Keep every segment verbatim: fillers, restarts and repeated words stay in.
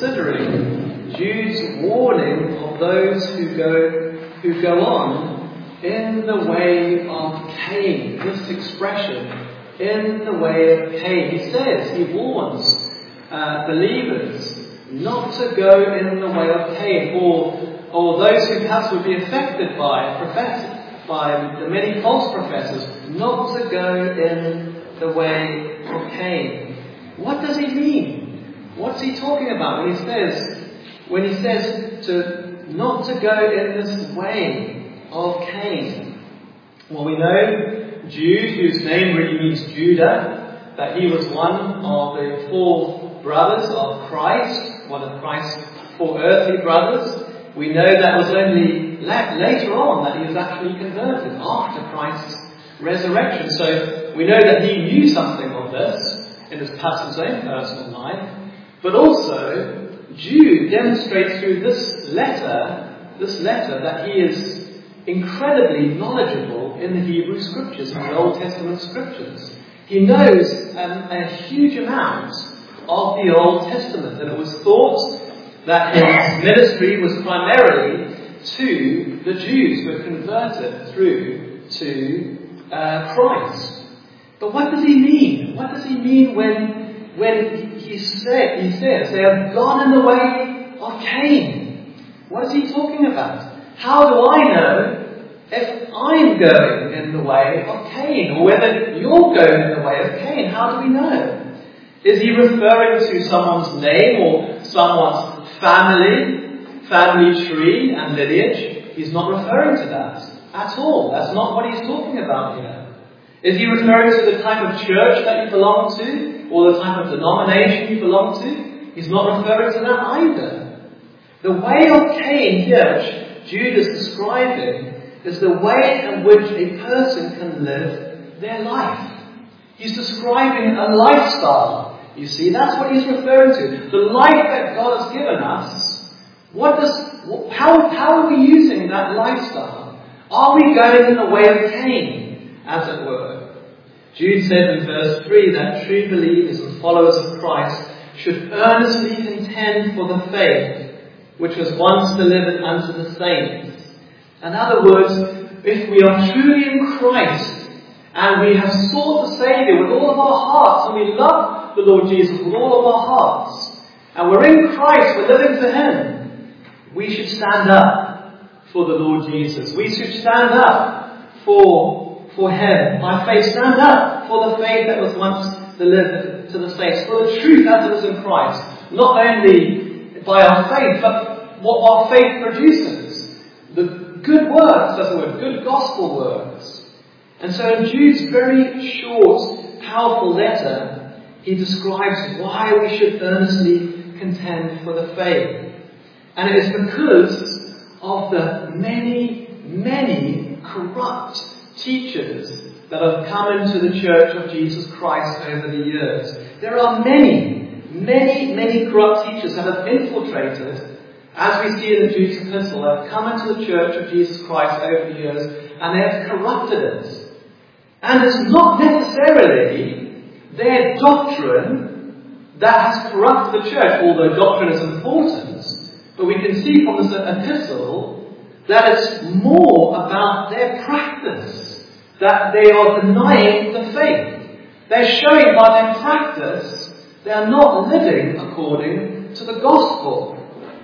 considering Jude's warning of those who go who go on in the way of Cain. This expression, in the way of Cain. He says, he warns uh, believers not to go in the way of Cain, or or those who perhaps would be affected by profess, by the many false professors, not to go in the way of Cain. What does he mean? What's he talking about when he says when he says to not to go in this way of Cain? Well, we know Jude, whose name really means Judah, that he was one of the four brothers of Christ, one of Christ's four earthly brothers. We know that was only la- later on that he was actually converted, after Christ's resurrection. So we know that he knew something of this in his past, his own personal life. But also, Jude demonstrates through this letter, this letter that he is incredibly knowledgeable in the Hebrew Scriptures, in the Old Testament Scriptures. He knows um, a huge amount of the Old Testament, and it was thought that his ministry was primarily to the Jews who were converted through to uh, Christ. But what does he mean? What does he mean when, when he, say, he says they have gone in the way of Cain? What is he talking about? How do I know if I'm going in the way of Cain, or whether you're going in the way of Cain? How do we know? Is he referring to someone's name or someone's family, family tree and lineage? He's not referring to that at all. That's not what he's talking about here. Is he referring to the type of church that you belong to, or the type of denomination you belong to? He's not referring to that either. The way of Cain here, which Jude is describing, is the way in which a person can live their life. He's describing a lifestyle. You see, that's what he's referring to. The life that God has given us. What does, how, how are we using that lifestyle? Are we going in the way of Cain, as it were? Jude said in verse three that true believers and followers of Christ should earnestly contend for the faith which was once delivered unto the saints. In other words, if we are truly in Christ and we have sought the Saviour with all of our hearts, and we love the Lord Jesus with all of our hearts, and we're in Christ, we're living for Him, we should stand up for the Lord Jesus. We should stand up for, for Him. By faith, stand up for the faith that was once delivered to the saints, for the truth as it is in Christ. Not only by our faith, but what our faith produces. The good works, as it were, good gospel works. And so in Jude's very short, powerful letter, he describes why we should earnestly contend for the faith. And it is because of the many, many corrupt teachers that have come into the Church of Jesus Christ over the years. There are many, many, many corrupt teachers that have infiltrated, as we see in the Jude's epistle, have come into the Church of Jesus Christ over the years, and they have corrupted it. And it's not necessarily their doctrine that has corrupted the church, although doctrine is important. But we can see from this epistle that it's more about their practice, that they are denying the faith. They're showing by their practice they are not living according to the gospel.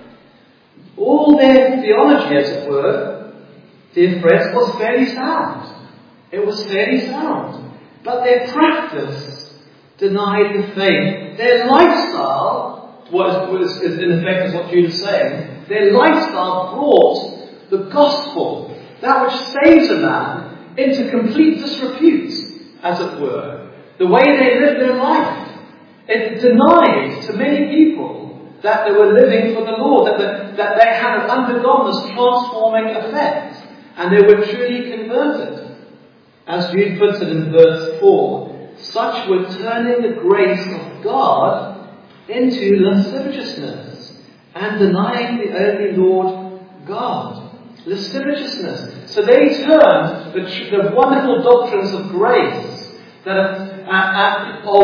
All their theology, as it were, dear friends, was fairly sound. It was fairly sound. But their practice denied the faith. Their lifestyle, what is, is in effect is what Jude is saying, their lifestyle brought the gospel, that which saves a man, into complete disrepute, as it were. The way they lived their life. It denied to many people that they were living for the Lord, that, the, that they had undergone this transforming effect, and they were truly converted. As Jude puts it in verse four, such were turning the grace of God into lasciviousness and denying the only Lord God. Lasciviousness. So they turned the, the wonderful doctrines of grace, that have, uh, uh, of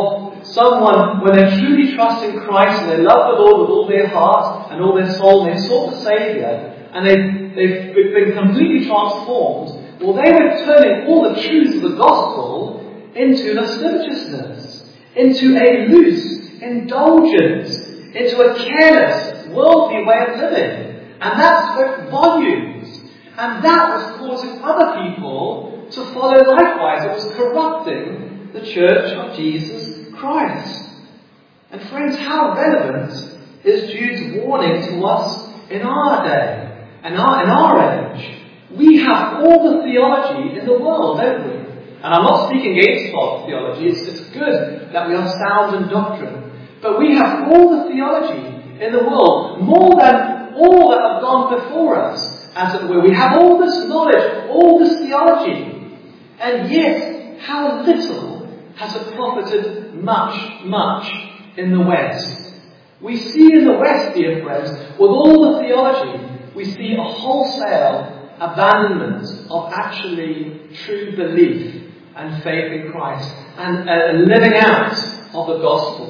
someone, when they truly trust in Christ and they love the Lord with all their heart and all their soul, and they sought the Saviour, and they've, they've been completely transformed, well, they were turning all the truths of the gospel into lasciviousness, into a loose indulgence, into a careless, worldly way of living. And that spoke volumes. And that was causing other people to follow likewise. It was corrupting the church of Jesus Christ. And friends, how relevant is Jude's warning to us in our day, and our, in our age? We have all the theology in the world, don't we? And I'm not speaking against false theology. It's, it's good that we are sound in doctrine. But we have all the theology in the world, more than all that have gone before us, as it were. We have all this knowledge, all this theology. And yet, how little has it profited much, much in the West? We see in the West, dear friends, with all the theology, we see a wholesale abandonment of actually true belief and faith in Christ, and a living out of the gospel.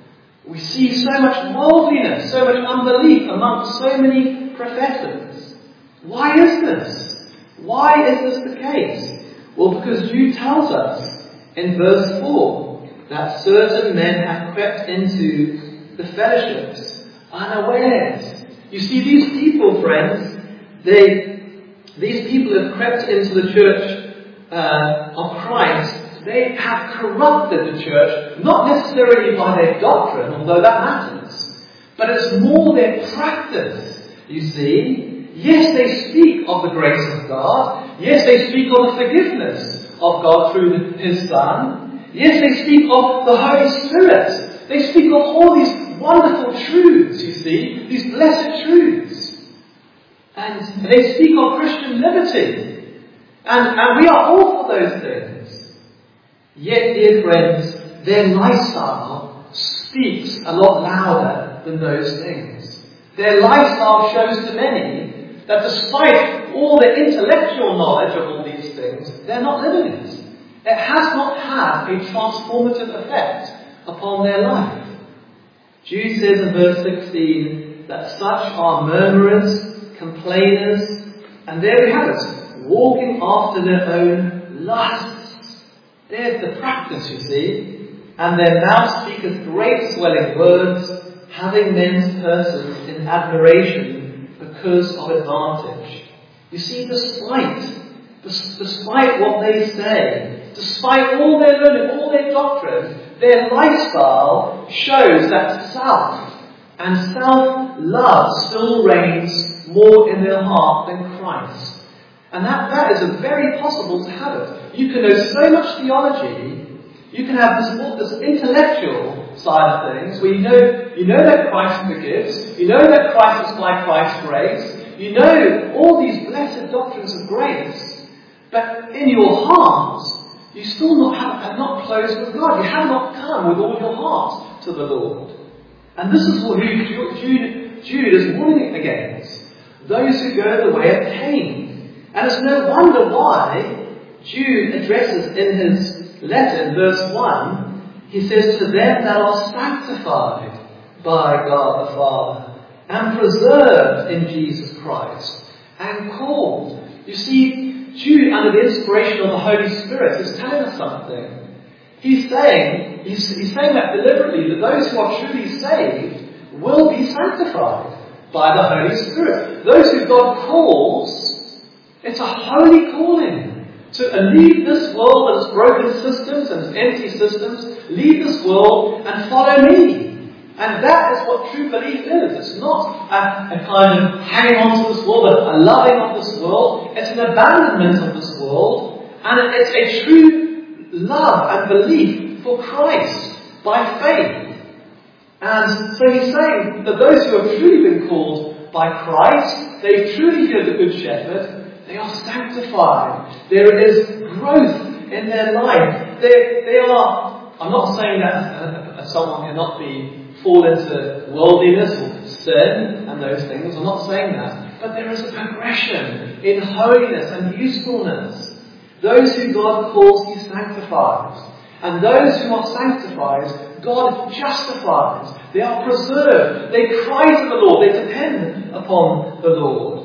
We see so much worldliness, so much unbelief amongst so many professors. Why is this? Why is this the case? Well, because Jude tells us in verse four that certain men have crept into the fellowships unawares. You see, these people, friends, they, these people have crept into the church uh, of Christ. They have corrupted the church, not necessarily by their doctrine, although that matters, but it's more their practice, you see. Yes, they speak of the grace of God. Yes, they speak of the forgiveness of God through His Son. Yes, they speak of the Holy Spirit. They speak of all these wonderful truths, you see, these blessed truths. And they speak of Christian liberty. And, and we are all for those things. Yet, dear friends, their lifestyle speaks a lot louder than those things. Their lifestyle shows to many that despite all the intellectual knowledge of all these things, they're not living it. It has not had a transformative effect upon their life. Jude says in verse sixteen that such are murmurers, complainers, and there we have it, walking after their own lusts. There's the practice, you see. And their mouth speaketh great swelling words, having men's purses in admiration because of advantage. You see, despite, despite what they say, despite all their learning, all their doctrine, their lifestyle shows that self and self-love still reigns more in their heart than Christ. And that, that is a very possible to have it. You can know so much theology, you can have this, this intellectual side of things, where you know, you know that Christ forgives, you know that Christ is by Christ's grace, you know all these blessed doctrines of grace, but in your heart, you still not have, have not closed with God. You have not come with all your heart to the Lord. And this is what Jude, Jude is warning against. Those who go the way of Cain. And it's no wonder why Jude addresses in his letter, in verse one, he says, to them that are sanctified by God the Father, and preserved in Jesus Christ, and called. You see, Jude, under the inspiration of the Holy Spirit, is telling us something. He's saying, he's, he's saying that deliberately, that those who are truly saved will be sanctified by the Holy Spirit. Those who God calls, it's a holy calling to leave this world and its broken systems and its empty systems, leave this world and follow me. And that is what true belief is. It's not a, a kind of hanging on to this world, a, a loving of this world. It's an abandonment of this world. And it, it's a true love and belief for Christ by faith. And so he's saying that those who have truly been called by Christ, they truly hear the Good Shepherd, they are sanctified. There is growth in their life. They, they are, I'm not saying that uh, someone cannot be fall into worldliness or sin and those things. I'm not saying that. But there is a progression in holiness and usefulness. Those who God calls, He sanctifies. And those who are sanctified God justifies. They are preserved. They cry to the Lord. They depend upon the Lord.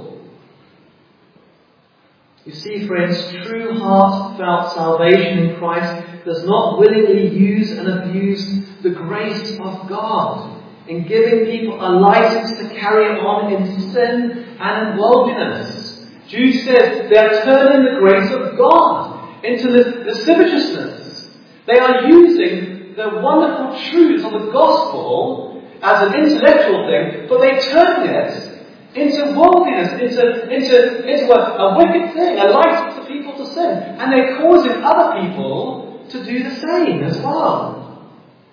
You see, friends, true heartfelt salvation in Christ does not willingly use and abuse the grace of God in giving people a license to carry on in sin and in worldliness. Jude says they are turning the grace of God into lasciviousness. They are using the wonderful truths of the gospel as an intellectual thing, but they turn it into worldliness, into, into, into a, a wicked thing, a license for people to sin. And they're causing other people to do the same as well.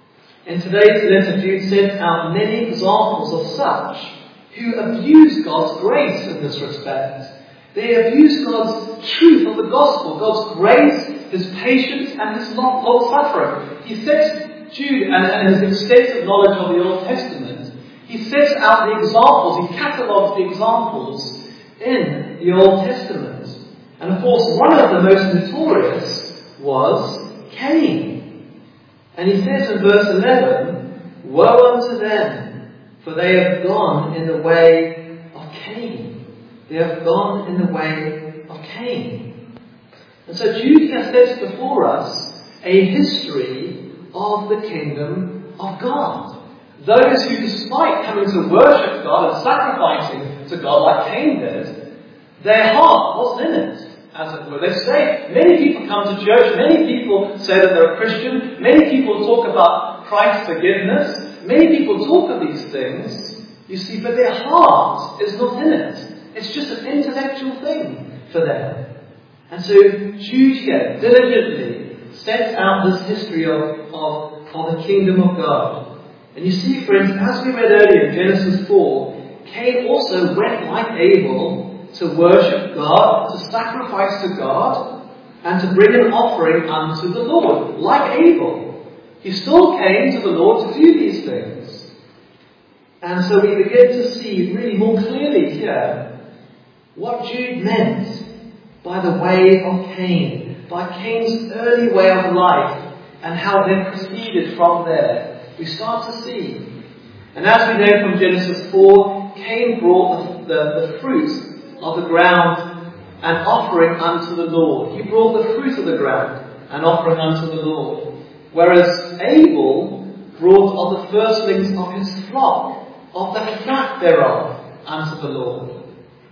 In today's letter, Jude sets out many examples of such who abuse God's grace in this respect. They abuse God's truth of the gospel, God's grace, His patience, and His long-suffering. He sets Jude and, and his extensive knowledge of the Old Testament. He sets out the examples, he catalogues the examples in the Old Testament. And of course, one of the most notorious was Cain. And he says in verse eleven, "Woe unto them, for they have gone in the way of Cain." They have gone in the way of Cain. And so Jude sets before us a history of the kingdom of God. Those who, despite coming to worship God and sacrificing to God like Cain did, their heart wasn't in it, as it were. They say, many people come to church, many people say that they're a Christian, many people talk about Christ's forgiveness, many people talk of these things, you see, but their heart is not in it. It's just an intellectual thing for them. And so Jude here diligently sets out this history of, of, of the kingdom of God. And you see, friends, as we read earlier in Genesis four, Cain also went like Abel to worship God, to sacrifice to God, and to bring an offering unto the Lord, like Abel. He still came to the Lord to do these things. And so we begin to see really more clearly here what Jude meant by the way of Cain, by Cain's early way of life, and how it proceeded from there. We start to see. And as we know from Genesis four, Cain brought the, the, the fruit of the ground an offering unto the Lord. He brought the fruit of the ground an offering unto the Lord. Whereas Abel brought of the firstlings of his flock, of the fat thereof, unto the Lord.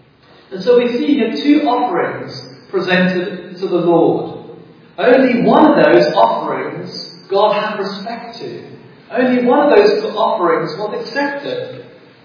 And so we see here two offerings presented to the Lord. Only one of those offerings God had respect to. Only one of those offerings was accepted.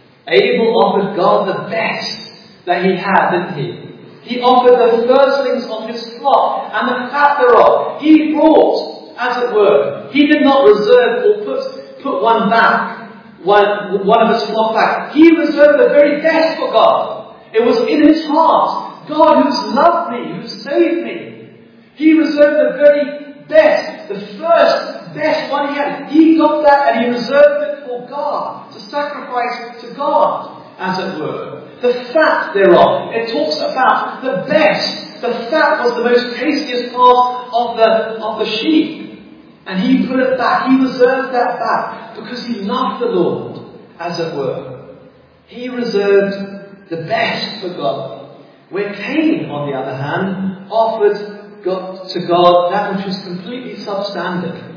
Abel offered God the best that he had, didn't he? He offered the firstlings of his flock and the fat thereof. He brought, as it were. He did not reserve or put, put one back, one, one of his flock back. He reserved the very best for God. It was in his heart. God who's loved me, who's saved me. He reserved the very best, the first best one he had. He got that and he reserved it for God, to sacrifice to God, as it were. The fat thereof, it talks about the best. The fat was the most tastiest part of the, of the sheep. And he put it back, he reserved that back, because he loved the Lord, as it were. He reserved the best for God. Where Cain, on the other hand, offered God, to God that which was completely substandard.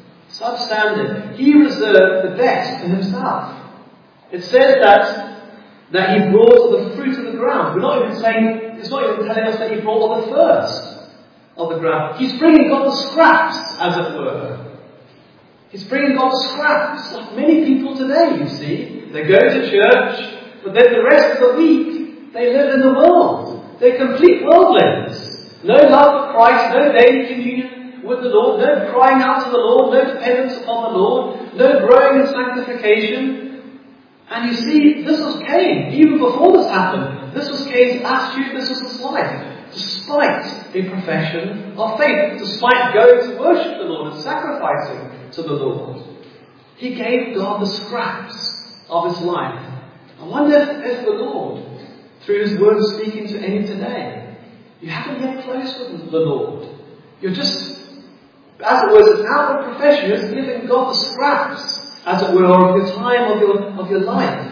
Substandard. He reserved the best for himself. It says that, that he brought all the fruit of the ground. We're not even saying, it's not even telling us that he brought all the first of the ground. He's bringing God the scraps, as it were. He's bringing God the scraps, like many people today, you see. They go to church, but then the rest of the week, they live in the world. They're complete worldlings. No love for Christ, no daily communion with the Lord, no crying out to the Lord, no dependence upon the Lord, no growing in sanctification. And you see, this was Cain, even before this happened. This was Cain's attitude, this was his life. Despite a profession of faith, despite going to worship the Lord and sacrificing to the Lord, he gave God the scraps of his life. I wonder if, if the Lord, through his word, is speaking to any today. You haven't get close with the Lord. You're just As it was an outward profession, it's giving God the scraps, as it were, of your time, of your, of your life.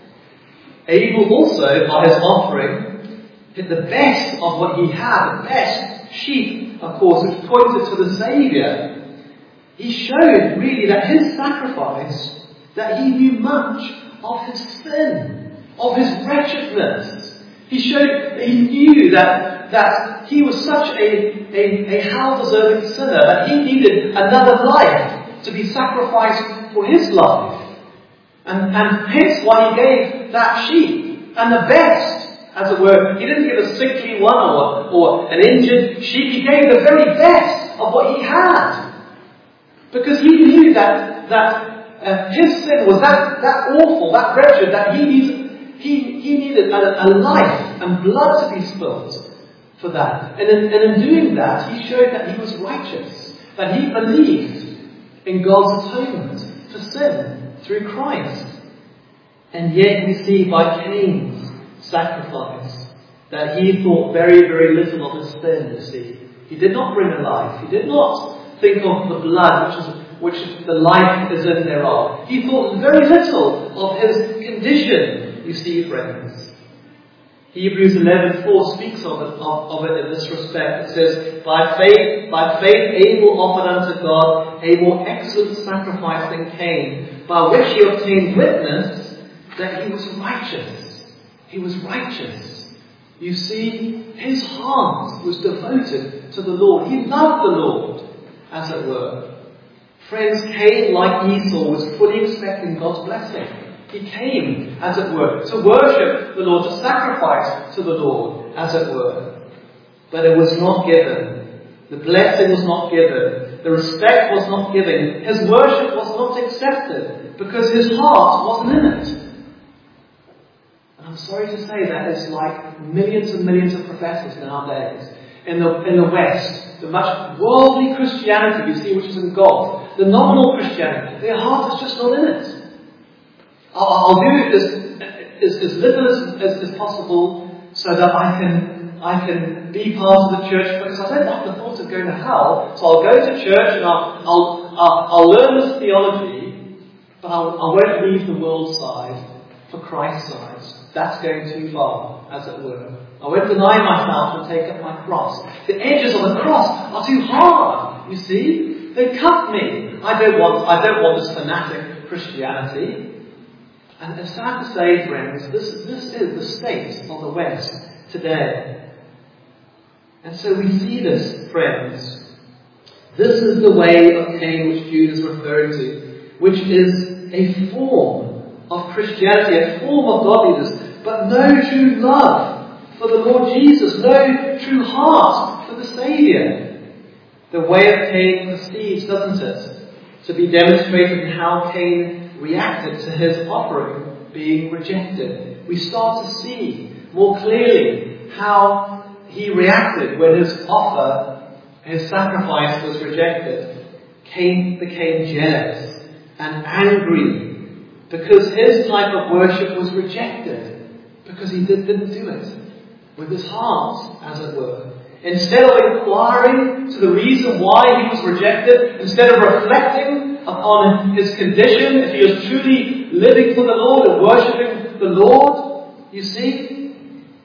Abel also, by his offering, did the best of what he had, the best sheep, of course, which pointed to the Saviour. He showed, really, that his sacrifice, that he knew much of his sin, of his wretchedness. He showed that he knew that, that he was such a, a, a hell-deserving sinner, that he needed another life to be sacrificed for his life. And, and hence why he gave that sheep, and the best, as it were. He didn't give a sickly one or, or an injured sheep. He gave the very best of what he had. Because he knew that, that uh, his sin was that, that awful, that wretched, that he needed, he, he needed a, a life and blood to be spilled for that. And in, and in doing that, he showed that he was righteous, that he believed in God's atonement for sin through Christ. And yet we see by Cain's sacrifice that he thought very, very little of his sin, you see. He did not bring a life. He did not think of the blood which is which the life is in thereof. He thought very little of his condition, you see, friends. Hebrews eleven four speaks of it, of, of it in this respect. It says, By faith, by faith Abel offered unto God a more excellent sacrifice than Cain, by which he obtained witness that he was righteous. He was righteous. You see, his heart was devoted to the Lord. He loved the Lord, as it were. Friends, Cain, like Esau, was fully expecting God's blessing. He came, as it were, to worship the Lord, to sacrifice to the Lord, as it were. But it was not given. The blessing was not given. The respect was not given. His worship was not accepted because his heart wasn't in it. And I'm sorry to say that it's like millions and millions of professors nowadays in the, in the West. The much worldly Christianity, you see, which is engulfed. The nominal Christianity. Their heart is just not in it. I'll, I'll do as, as, as little as, as, as possible so that I can I can be part of the church, because I don't like the thought of going to hell. So I'll go to church and I'll I'll, I'll, I'll learn this theology, but I'll, I won't leave the world side for Christ's side. That's going too far, as it were. I won't deny myself and take up my cross. The edges of the cross are too hard, you see. They cut me. I don't want I don't want this fanatic Christianity. And it's sad to say, friends, this, this is the state of the West today. And so we see this, friends. This is the way of Cain which Jude is referring to, which is a form of Christianity, a form of godliness, but no true love for the Lord Jesus, no true heart for the Saviour. The way of Cain proceeds, doesn't it, to be demonstrated in how Cain reacted to his offering being rejected. We start to see more clearly how he reacted when his offer, his sacrifice was rejected. Cain became jealous and angry because his type of worship was rejected, because he did, didn't do it with his heart, as it were. Instead of inquiring to the reason why he was rejected, instead of reflecting upon his condition, if he was truly living for the Lord and worshipping the Lord, you see,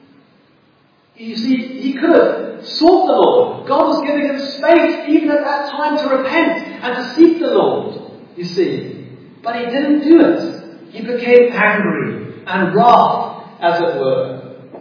you see, he could have sought the Lord. God was giving him space even at that time to repent and to seek the Lord, you see. But he didn't do it. He became angry and wrath, as it were.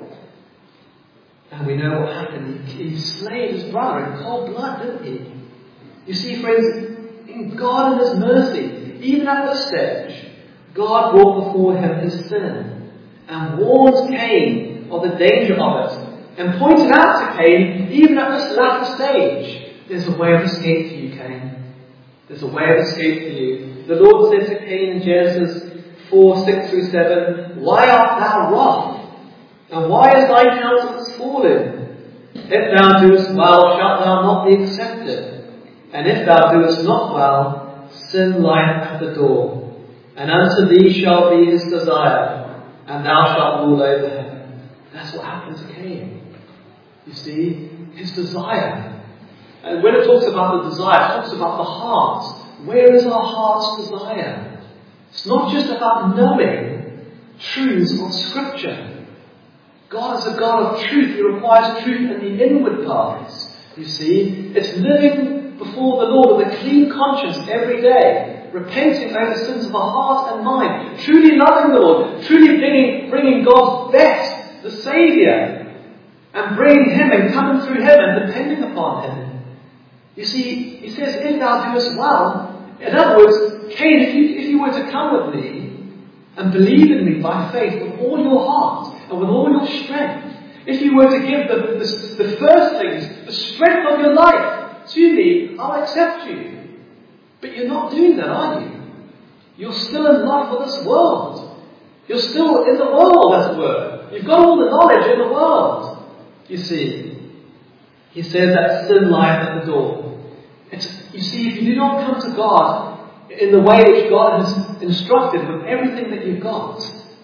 And we know what happened. He, he slayed his brother in cold blood, didn't he? You see, friends, in God in his mercy, even at this stage, God brought before him his sin and warned Cain of the danger of it, and pointed out to Cain, even at this latter stage, there's a way of escape for you, Cain. There's a way of escape for you. The Lord said to Cain in Genesis four, six through seven, Why art thou wroth? And why is thy countenance fallen? If thou doest well, shalt thou not be accepted? And if thou doest not well, sin lieth at the door. And unto thee shall be his desire, and thou shalt rule over him. That's what happened to Cain. You see, his desire And when it talks about the desire, it talks about the heart. Where is our heart's desire? It's not just about knowing truths of Scripture. God is a God of truth. He requires truth in the inward parts. You see, it's living before the Lord with a clean conscience every day, repenting over the sins of our heart and mind, truly loving the Lord, truly bringing, bringing God's best, the Saviour, and bringing Him and coming through Him and depending upon Him. You see, He says, if thou doest well, in other words, Cain, if you, if you were to come with me and believe in me by faith with all your heart and with all your strength, if you were to give the, the, the first things, the strength of your life to me, I'll accept you. But you're not doing that, are you? You're still in love with this world. You're still in the world, as it were. You've got all the knowledge in the world. You see, he says that sin lies at the door. It's, you see, if you do not come to God in the way which God has instructed with everything that you've got,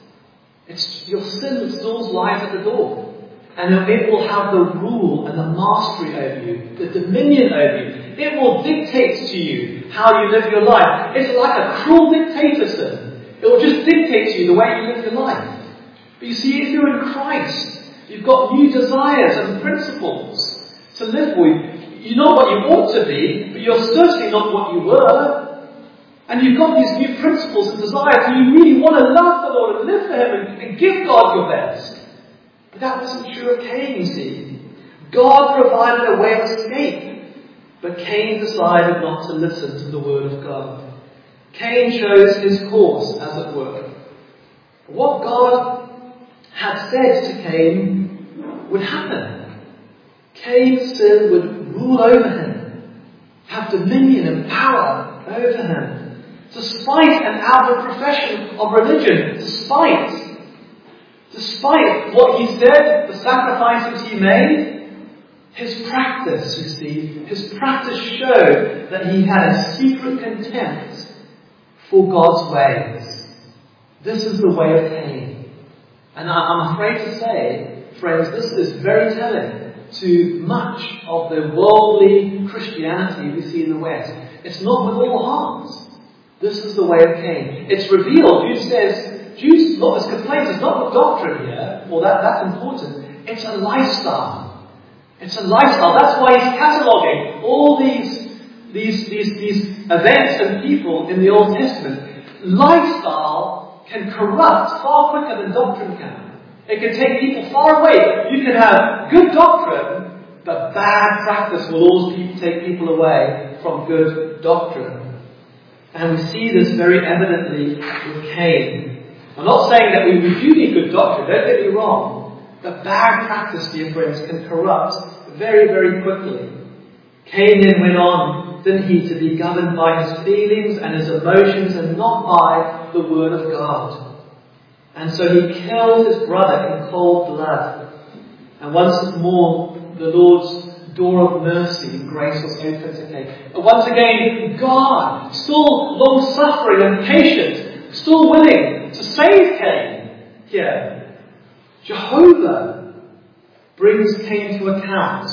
it's, your sin still lies at the door. And it will have the rule and the mastery over you, the dominion over you. It will dictate to you how you live your life. It's like a cruel dictatorship. It will just dictate to you the way you live your life. But you see, if you're in Christ, you've got new desires and principles to live with. You're not what you ought to be, but you're certainly not what you were. And you've got these new principles and desires, and you really want to love the Lord and live for Him and, and give God your best. But that wasn't true of Cain, you see. God provided a way of escape, but Cain decided not to listen to the word of God. Cain chose his course, as it were. What God had said to Cain would happen. Cain's sin would rule over him, have dominion and power over him. Despite an outward profession of religion, despite Despite what he said, the sacrifices he made, his practice, you see, his practice showed that he had a secret contempt for God's ways. This is the way of Cain. And I'm afraid to say, friends, this is very telling to much of the worldly Christianity we see in the West. It's not with all hearts. This is the way of Cain. It's revealed. Jude says, Jude's not his complaint is not the doctrine here, or that, that's important. It's a lifestyle. It's a lifestyle. That's why he's cataloguing all these, these, these, these events and people in the Old Testament. Lifestyle can corrupt far quicker than doctrine can. It can take people far away. You can have good doctrine, but bad practice will always take people away from good doctrine. And we see this very evidently with Cain. I'm not saying that we, we do need good doctrine, don't get me wrong. But bad practice, dear friends, can corrupt very, very quickly. Cain then went on, didn't he, to be governed by his feelings and his emotions and not by the word of God. And so he killed his brother in cold blood. And once more, the Lord's door of mercy and grace was open to Cain. And once again, God, still long-suffering and patient, still willing to save Cain here. Jehovah brings Cain to account.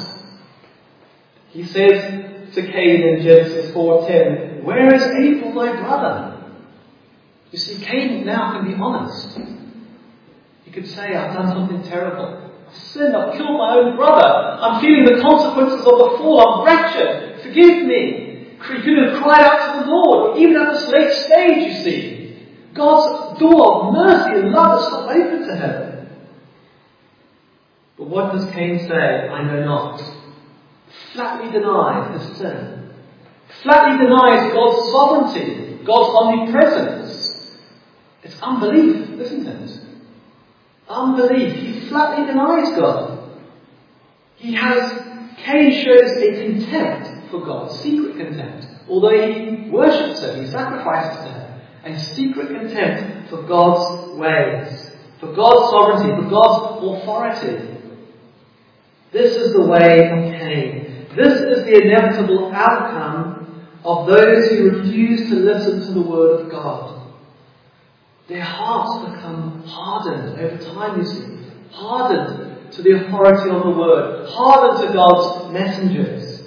He says to Cain in Genesis four ten, "Where is Abel thy brother?" You see, Cain now can be honest. He could say, "I've done something terrible. I've sinned, I've killed my own brother. I'm feeling the consequences of the fall. I'm wretched. Forgive me." He could have cried out to the Lord, even at this late stage, you see. God's door of mercy and love is still open to him. But what does Cain say? "I know not." Flatly denies his sin. Flatly denies God's sovereignty, God's omnipresence. It's unbelief, isn't it? Unbelief. He flatly denies God. He has, Cain shows a contempt for God, secret contempt. Although he worships him, he sacrifices him. A secret contempt for God's ways, for God's sovereignty, for God's authority. This is the way of Cain. This is the inevitable outcome of those who refuse to listen to the word of God. Their hearts become hardened over time, you see. Hardened to the authority of the word. Hardened to God's messengers.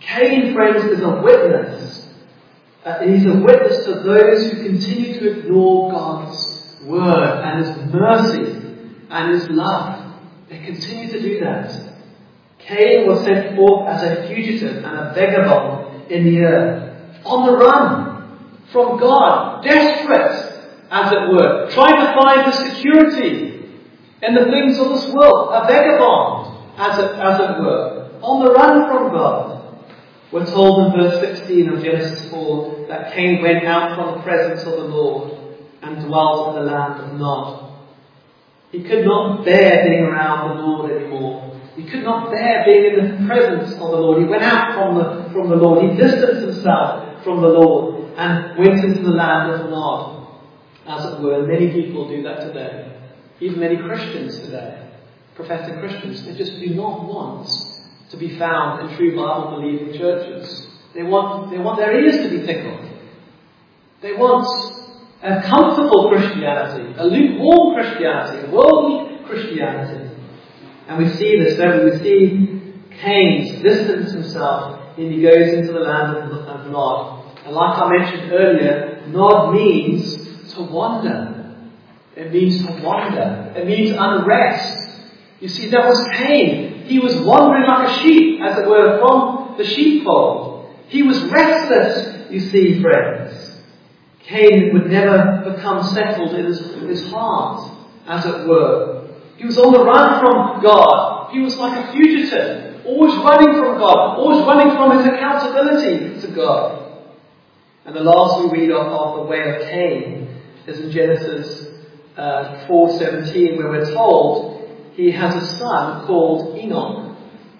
Cain, friends, is a witness. Uh, he's a witness to those who continue to ignore God's word and His mercy and His love. They continue to do that. Cain was sent forth as a fugitive and a vagabond in the earth, on the run from God, desperate, as it were, trying to find the security in the things of this world, a vagabond, as it, as it were, on the run from God. We're told in verse sixteen of Genesis four that Cain went out from the presence of the Lord and dwelt in the land of Nod. He could not bear being around the Lord anymore. He could not bear being in the presence of the Lord. He went out from the, from the Lord. He distanced himself from the Lord and went into the land of Nod, as it were. Many people do that today. Even many Christians today, professing Christians, they just do not want to be found in true Bible-believing churches. They want, they want their ears to be tickled. They want a comfortable Christianity, a lukewarm Christianity, a worldly Christianity. And we see this, don't we? We see Cain distance himself and he goes into the land of, of Nod. And like I mentioned earlier, Nod means to wander. It means to wander. It means unrest. You see, that was Cain. He was wandering like a sheep, as it were, from the sheepfold. He was restless, you see, friends. Cain would never become settled in his, in his heart, as it were. He was on the run from God. He was like a fugitive, always running from God, always running from his accountability to God. And the last we read of, of the way of Cain is in Genesis uh, four seventeen, where we're told he has a son called Enoch.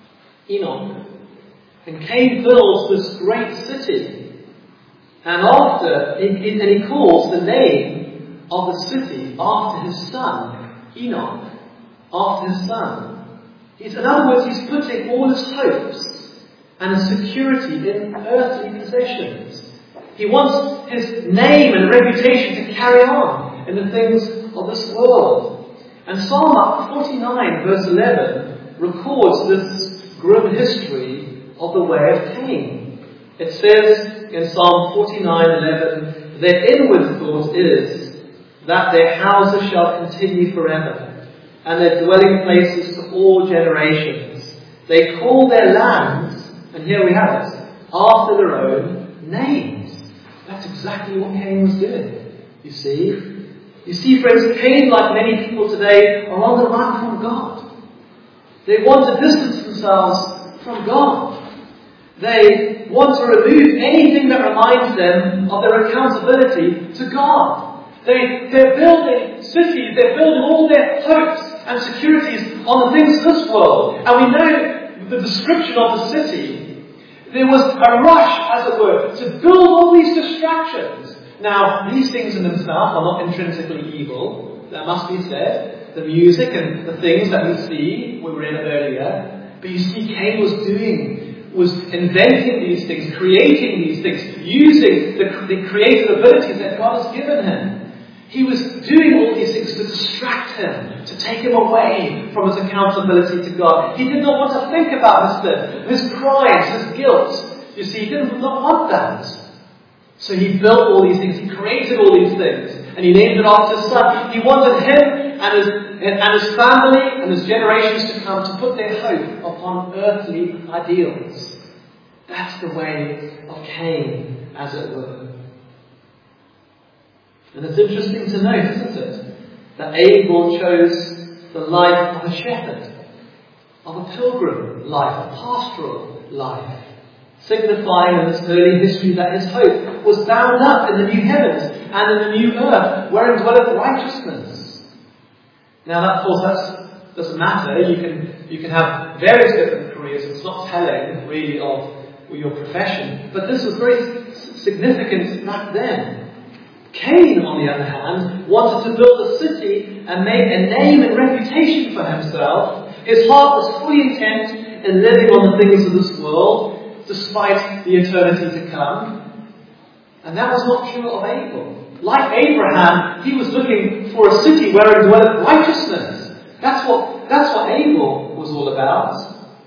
Enoch. And Cain builds this great city. And after, and he calls the name of the city after his son, Enoch. After his son. He's, in other words, he's putting all his hopes and his security in earthly possessions. He wants his name and reputation to carry on in the things of this world. And Psalm forty-nine verse eleven records this grim history of the way of Cain. It says in Psalm forty-nine eleven, their inward thought is that their houses shall continue forever, and their dwelling places to all generations. They call their lands, and here we have it, after their own names. That's exactly what Cain was doing, you see. You see, friends, Cain, like many people today, are on the run from God. They want to distance themselves from God. They want to remove anything that reminds them of their accountability to God. They, they're building cities, they're building all their hopes and securities on the things of this world. And we know the description of the city. There was a rush, as it were, to build all these distractions. Now, these things in themselves are not intrinsically evil, that must be said. The music and the things that we see, we read earlier. But you see, Cain was doing, was inventing these things, creating these things, using the, the creative abilities that God has given him. He was doing all these things to distract him, to take him away from his accountability to God. He did not want to think about his sin, his crimes, his guilt. You see, he did not want that. So he built all these things, he created all these things, and he named it after his son. He wanted him and his, and his family and his generations to come to put their hope upon earthly ideals. That's the way of Cain, as it were. And it's interesting to note, isn't it, that Abel chose the life of a shepherd, of a pilgrim life, a pastoral life, signifying in this early history that his hope was bound up in the new heavens and in the new earth, wherein dwelleth righteousness. Now, that, of course, that doesn't matter. You can you can have various different careers. It's not telling, really, of your profession. But this was very significant back then. Cain, on the other hand, wanted to build a city and make a name and reputation for himself. His heart was fully intent in living on the things of this world, despite the eternity to come. And that was not true of Abel. Like Abraham, he was looking for a city wherein dwelleth righteousness. That's what, that's what Abel was all about.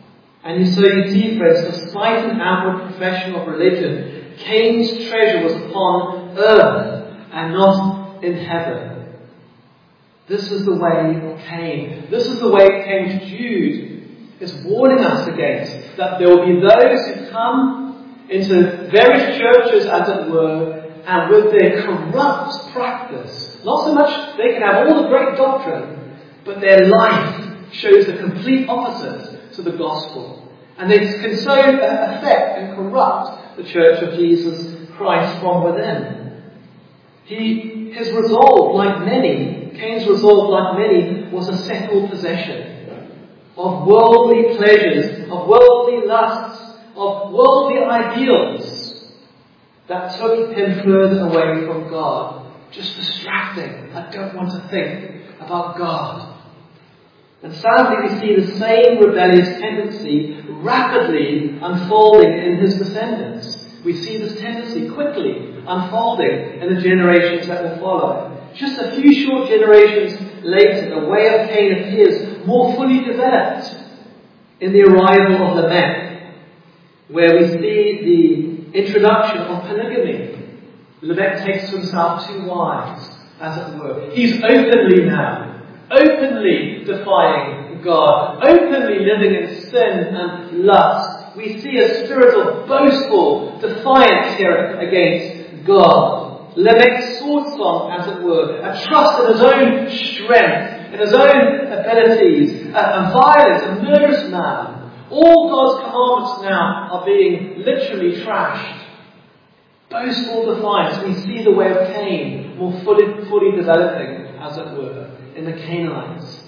And so you see, friends, despite an outward profession of religion, Cain's treasure was upon earth and not in heaven. This is the way of Cain. This is the way Cain. Jude is warning us against, that there will be those who come into various churches, as it were, and with their corrupt practice, not so much they can have all the great doctrine, but their life shows the complete opposite to the gospel. And they can so affect and corrupt the church of Jesus Christ from within. He, his resolve, like many, Cain's resolve, like many, was a settled possession of worldly pleasures, of worldly lusts, of worldly ideals that took him further away from God. Just distracting. I don't want to think about God. And sadly, we see the same rebellious tendency rapidly unfolding in his descendants. We see this tendency quickly unfolding in the generations that will follow. Just a few short generations later, the way of Cain appears more fully developed in the arrival of Lamech, where we see the introduction of polygamy. Lamech takes to himself two wives, as it were. He's openly now, openly defying God, openly living in sin and lust. We see a spirit of boastful defiance here against God. Lamech sought from, as it were, a trust in his own strength, in his own abilities, a, a violent and murderous man. All God's commandments now are being literally trashed. Boastful defiance. We see the way of Cain more fully, fully developing, as it were, in the Canaanites.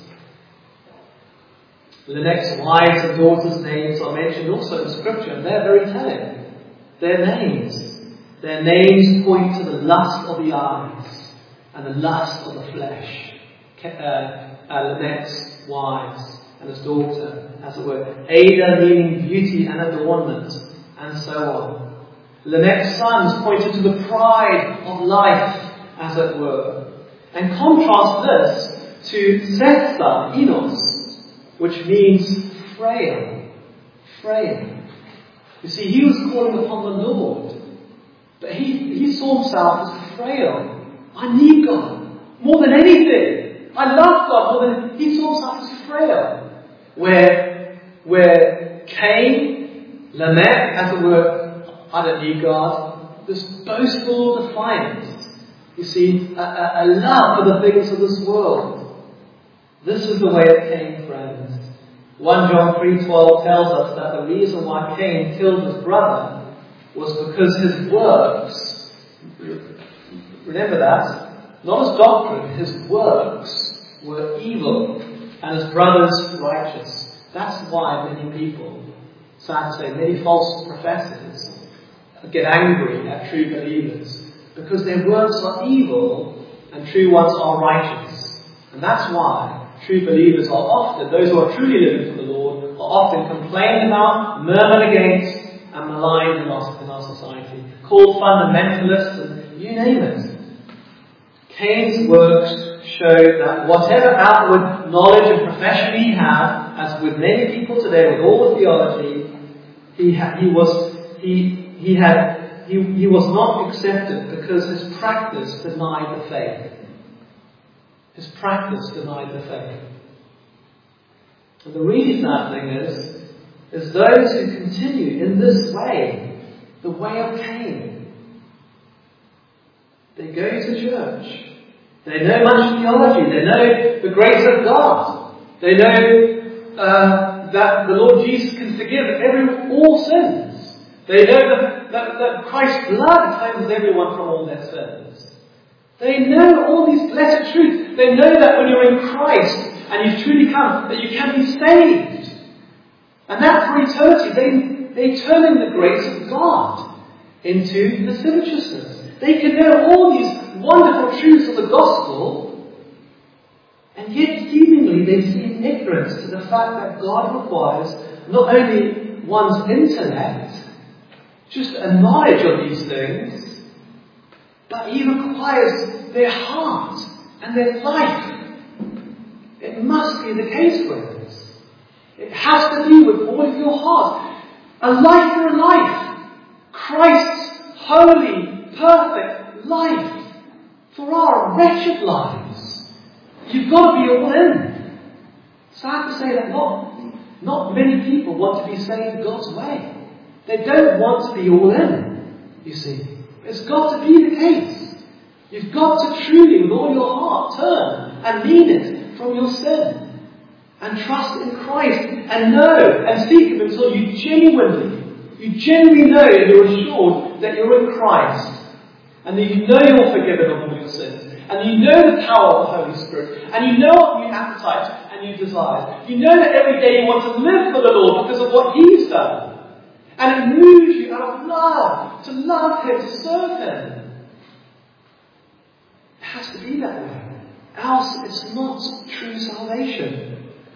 Lamech's wives and daughters' names are mentioned also in Scripture, and they're very telling. Their names. Their names point to the lust of the eyes and the lust of the flesh. Uh, uh, Lamech's wives and his daughter, as it were. Ada meaning beauty and adornment, and so on. Lamech's sons pointed to the pride of life, as it were. And contrast this to Seth's son, Enos, which means frail. Frail. You see, he was calling upon the Lord, but he, he saw himself as frail. I need God more than anything. I love God more than... He saw himself as frail. Where, where Cain, Lamech, as it were, I don't need God. This boastful defiance. You see, a, a, a love for the things of this world. This is the way of Cain, friends. First John three twelve tells us that the reason why Cain killed his brother was because his works, remember that, not his doctrine, his works were evil and his brother's righteous. That's why many people, sad to say, many false professors get angry at true believers, because their works are evil and true ones are righteous. And that's why true believers are often, those who are truly living for the Lord, are often complained about, murmured against, and maligned in our, in our society, called fundamentalists, and you name it. Cain's works show that whatever outward knowledge and profession he had, as with many people today, with all the theology, he ha- he was he he had he he was not accepted because his practice denied the faith. His practice denied the faith. And the really sad thing is, is those who continue in this way, the way of Cain. They go to church. They know much theology. They know the grace of God. They know uh, that the Lord Jesus can forgive every all sins. They know that, that, that Christ's blood cleanses everyone from all their sins. They know all these blessed truths. They know that when you're in Christ and you've truly come, that you can be saved. And that for eternity, they, they turn in the grace of God into lasciviousness. They can know all these wonderful truths of the gospel, and yet seemingly they seem ignorant to the fact that God requires not only one's intellect, just a knowledge of these things, but He requires their heart and their life. It must be the case, friends. It It has to be with all of your heart. A life for a life. Christ's holy, perfect life for our wretched lives. You've got to be all in. Sad to say that not, not many people want to be saved God's way. They don't want to be all in, you see. It's got to be the case. You've got to truly, with all your heart, turn and mean it from your sin. And trust in Christ and know and seek Him until you genuinely, you genuinely know and you're assured that you're in Christ. And that you know you're forgiven of all your sins. And you know the power of the Holy Spirit. And you know what your appetite and your desires. You know that every day you want to live for the Lord because of what He's done. And it moves you out of love, to love Him, to serve Him. It has to be that way. Else it's not true salvation.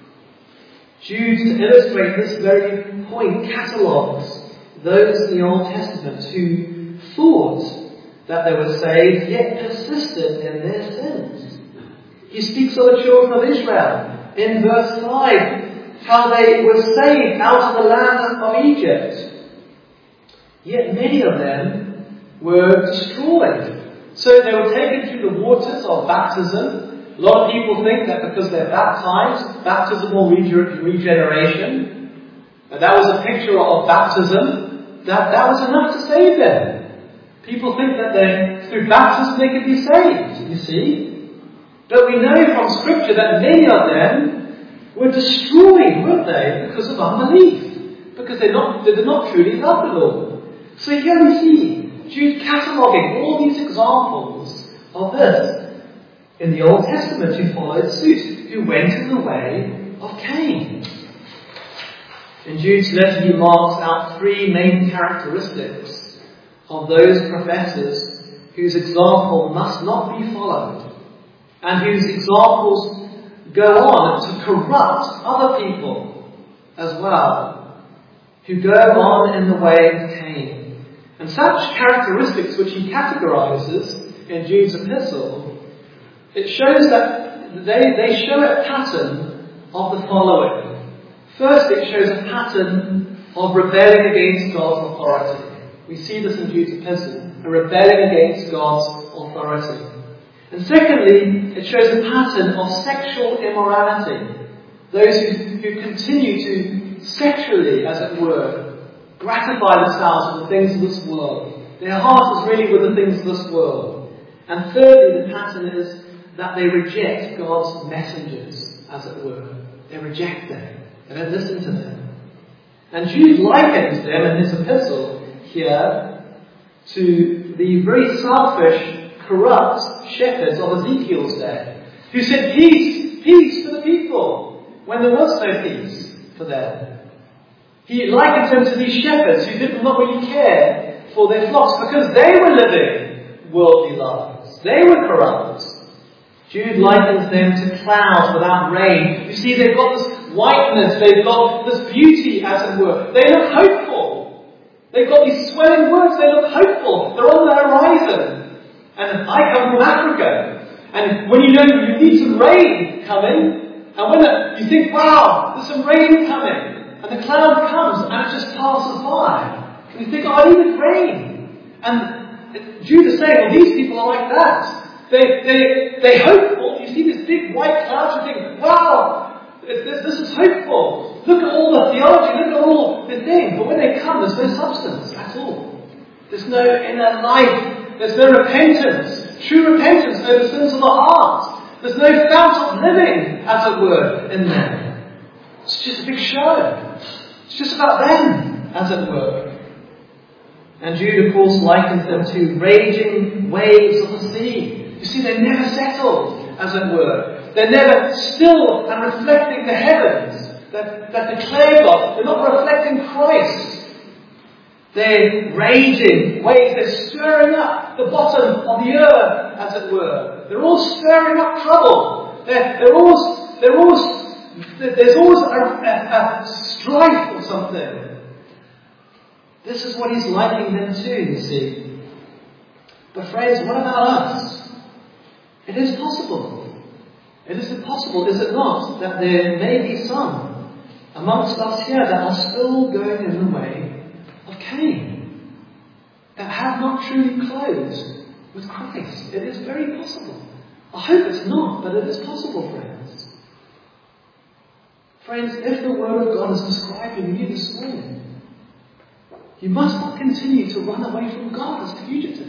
Jude, to illustrate this very point, catalogues those in the Old Testament who thought that they were saved, yet persisted in their sins. He speaks of the children of Israel in verse five, how they were saved out of the land of Egypt. Yet many of them were destroyed. So they were taken through the waters of baptism. A lot of people think that because they're baptized, baptismal rege- regeneration, and that was a picture of baptism, that that was enough to save them. People think that they, through baptism they could be saved, you see. But we know from Scripture that many of them were destroyed, weren't they, because of unbelief. Because they not they did not truly love the Lord. So here we see Jude cataloguing all these examples of this in the Old Testament who followed suit, who went in the way of Cain. In Jude's letter he marks out three main characteristics of those professors whose example must not be followed, and whose examples go on to corrupt other people as well, who go on in the way of Cain. And such characteristics which he categorizes in Jude's epistle, it shows that they, they show a pattern of the following. First, it shows a pattern of rebelling against God's authority. We see this in Jude's epistle, a rebelling against God's authority. And secondly, it shows a pattern of sexual immorality. Those who, who continue to sexually, as it were, gratify themselves with the things of this world. Their heart is really with the things of this world. And thirdly, the pattern is that they reject God's messengers, as it were. They reject them. They don't listen to them. And Jude likens them in his epistle here to the very selfish, corrupt shepherds of Ezekiel's day, who said peace, peace for the people, when there was no peace for them. He likens them to these shepherds who did not really care for their flocks because they were living worldly lives. They were corrupt. Jude likens them to clouds without rain. You see, they've got this whiteness, they've got this beauty, as it were. They look hopeful. They've got these swelling words, they look hopeful. They're on the horizon. And I come from Africa. And when you know you need some rain coming, and when the, you think, wow, there's some rain coming, and the cloud comes and it just passes by, and you think, oh, I needed rain. And Jude is saying, well, these people are like that. They, they, they hopeful. You see this big white cloud, you think, wow, this, this is hopeful. Look at all the theology, look at all the things. But when they come, there's no substance at all. There's no inner life. There's no repentance. True repentance over sins of the heart. There's no fount of living, as it were, in them. It's just a big show. It's just about them, as it were. And Jude, of course, likens them to raging waves of the sea. You see, they're never settled, as it were. They're never still and reflecting the heavens that, that declare God. They're not reflecting Christ. They're raging waves. They're stirring up the bottom of the earth, as it were. They're all stirring up trouble. They're, they're all, they're all, there's always a, a, a strife or something. This is what he's likening them to, you see. But friends, what about us? It is possible. It is possible, is it not, that there may be some amongst us here that are still going in the way of Cain, that have not truly closed with Christ. It is very possible. I hope it's not, but it is possible, friends. Friends, if the Word of God is describing you this morning, you must not continue to run away from God as a fugitive.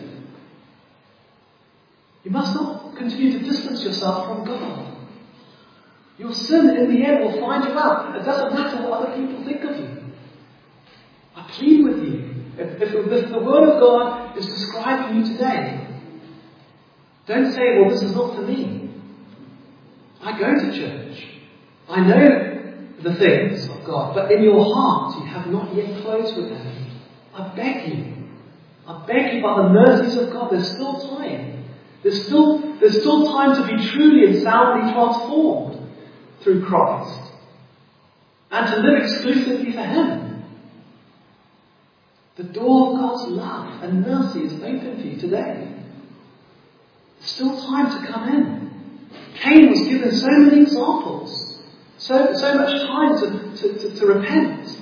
You must not continue to distance yourself from God. Your sin in the end will find you out. It doesn't matter what other people think of you. I plead with you, if, if, if the Word of God is describing you today, don't say, well, this is not for me. I go to church. I know the things of God, but in your heart you have not yet closed with Him. I beg you. I beg you by the mercies of God, there's still time. There's still, there's still time to be truly and soundly transformed through Christ. And to live exclusively for Him. The door of God's love and mercy is open for you today. There's still time to come in. Cain was given so many examples. So, so much time to, to, to, to repent.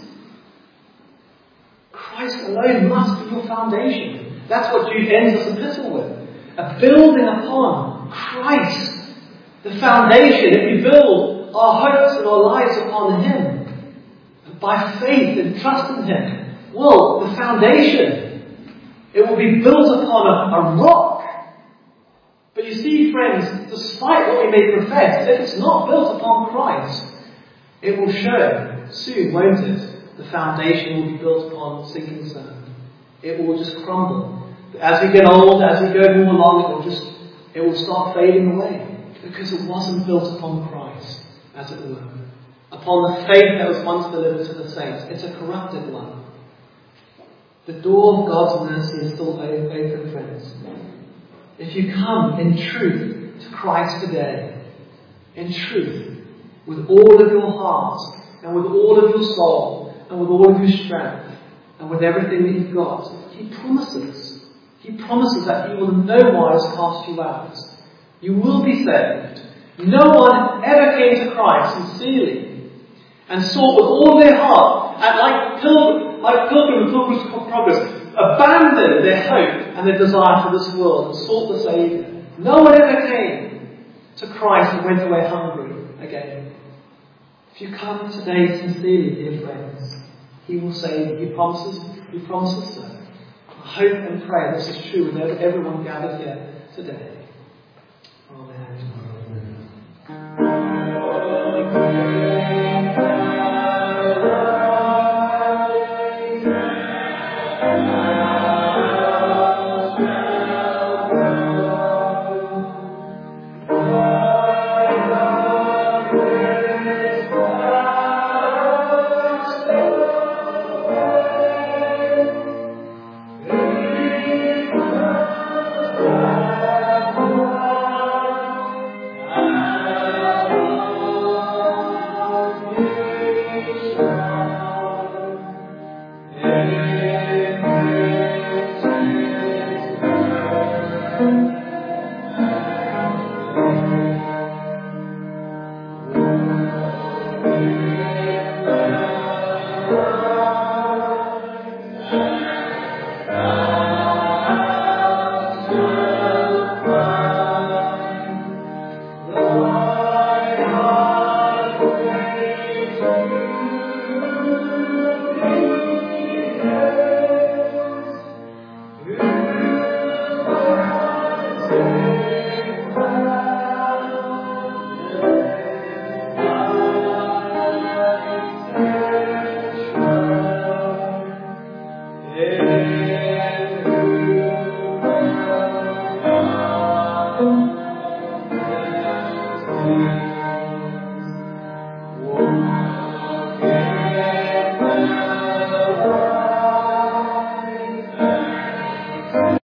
Christ alone must be your foundation. That's what Jude ends this epistle with. A building upon Christ. The foundation. If we build our hopes and our lives upon Him, by faith and trust in Him, well, the foundation, it will be built upon a, a rock. But you see, friends, despite what we may profess, if it's not built upon Christ, it will show soon, won't it? The foundation will be built upon sinking sand. It will just crumble. As we get old, as we go more along, it will just, it will start fading away. Because it wasn't built upon Christ, as it were. Upon the faith that was once delivered to the saints. It's a corrupted one. The door of God's mercy is still open, friends. If you come in truth to Christ today, in truth, with all of your heart, and with all of your soul, and with all of your strength, and with everything that you've got, He promises. He promises that He will in no wise cast you out. You will be saved. No one ever came to Christ sincerely and sought with all their heart, and like pilgrim, like pilgrim and pilgrim's progress, abandoned their hope and their desire for this world and sought the Saviour. No one ever came to Christ and went away hungry again. If you come today sincerely, dear friends, He will save you. He promises, He promises so. I hope and pray this is true with everyone gathered here today. Amen.